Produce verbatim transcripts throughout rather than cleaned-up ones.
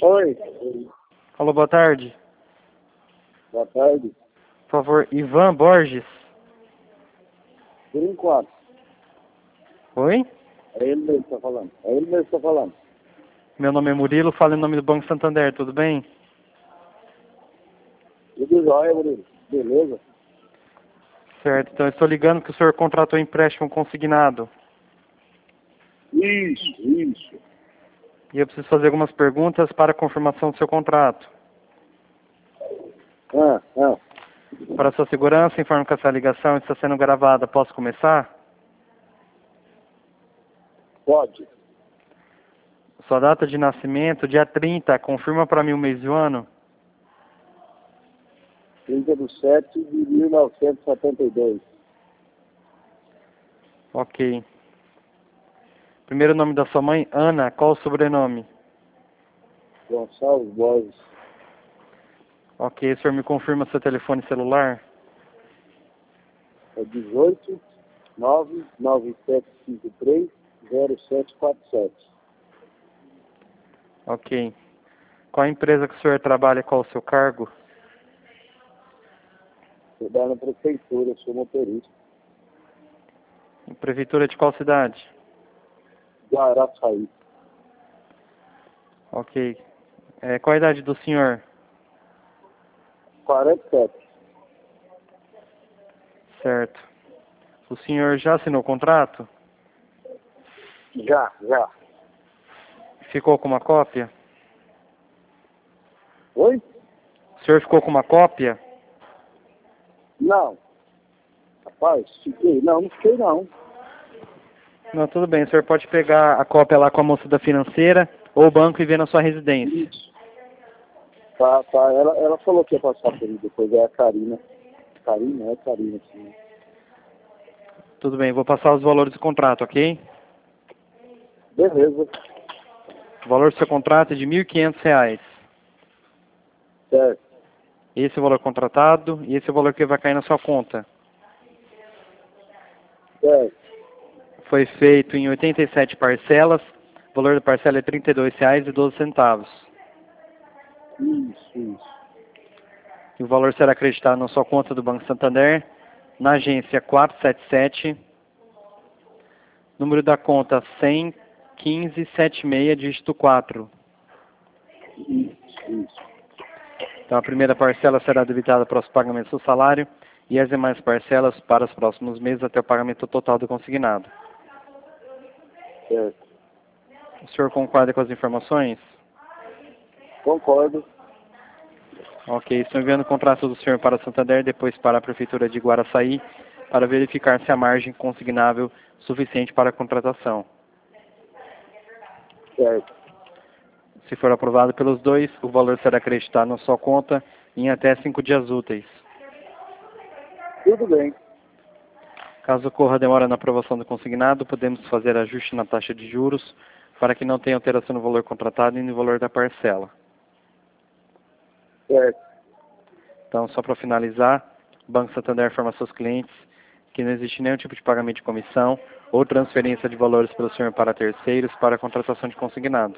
Oi. Alô, boa tarde. Boa tarde. Por favor, Ivan Borges. Por enquanto. Oi? É ele mesmo que está falando. É ele mesmo que está falando. Meu nome é Murilo, falo em nome do Banco Santander, tudo bem? Tudo jóia, Murilo. Beleza? Certo, então eu estou ligando que o senhor contratou empréstimo consignado. Isso, isso. E eu preciso fazer algumas perguntas para confirmação do seu contrato. Ah, ah. Para sua segurança, informo que essa ligação está sendo gravada. Posso começar? Pode. Sua data de nascimento, dia trinta, confirma para mim o mês e o ano. trinta de sete de mil novecentos e setenta e dois. Ok. Primeiro nome da sua mãe, Ana. Qual o sobrenome? Gonçalves Borges. Ok, o senhor me confirma seu telefone celular? É dezoito, nove, nove sete cinco três, zero sete quatro sete. Ok. Qual a empresa que o senhor trabalha? Qual o seu cargo? Eu dou na prefeitura, eu sou motorista. Prefeitura de qual cidade? Guaraçaí. Ok. É, qual a idade do senhor? quarenta e sete. Certo. O senhor já assinou o contrato? Já, já. Ficou com uma cópia? Oi? O senhor ficou com uma cópia? Não. Rapaz, fiquei. Não, não fiquei não. Não, tudo bem. O senhor pode pegar a cópia lá com a moça da financeira ou o banco e ver na sua residência. Isso. Tá, tá. Ela, ela falou que ia passar por mim depois. É a Karina. Karina? É Karina, sim. Tudo bem, vou passar os valores do contrato, ok? Beleza. O valor do seu contrato é de mil e quinhentos reais. Certo. Esse é o valor contratado e esse é o valor que vai cair na sua conta. Certo. Foi feito em oitenta e sete parcelas. O valor da parcela é trinta e dois reais e doze centavos. Isso, isso. E o valor será acreditado na sua conta do Banco Santander, na agência quatrocentos e setenta e sete, número da conta cem, quinze, setenta e seis, dígito quatro. Isso, isso. Então a primeira parcela será debitada para os pagamentos do salário e as demais parcelas para os próximos meses até o pagamento total do consignado. Certo. O senhor concorda com as informações? Concordo. Ok, estou enviando o contrato do senhor para Santander, depois para a Prefeitura de Guaraçaí, para verificar se há margem consignável suficiente para a contratação. Certo. Se for aprovado pelos dois, o valor será acreditado na sua conta em até cinco dias úteis. Tudo bem. Caso ocorra demora na aprovação do consignado, podemos fazer ajuste na taxa de juros para que não tenha alteração no valor contratado e no valor da parcela. Certo. Então, só para finalizar, o Banco Santander informa seus clientes que não existe nenhum tipo de pagamento de comissão ou transferência de valores pelo senhor para terceiros para a contratação de consignado.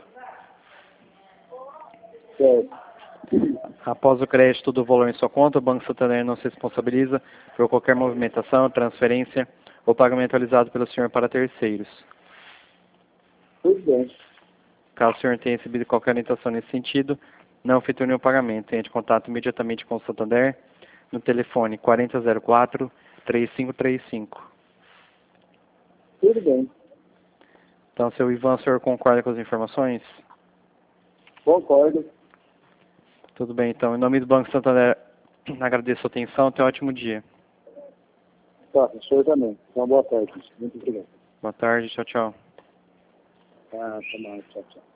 Certo. Após o crédito do valor em sua conta, o Banco Santander não se responsabiliza por qualquer movimentação, transferência ou pagamento realizado pelo senhor para terceiros. Tudo bem. Caso o senhor tenha recebido qualquer orientação nesse sentido, não efetue nenhum pagamento. Entre em contato imediatamente com o Santander no telefone quarenta zero quatro, três cinco três cinco. Tudo bem. Então, seu Ivan, o senhor concorda com as informações? Concordo. Tudo bem, então. Em nome do Banco Santander, agradeço a atenção. Tenha um ótimo dia. Tá, o senhor também. Uma boa tarde. Muito obrigado. Boa tarde. Tchau, tchau. Tá, tá mais. Tchau, tchau.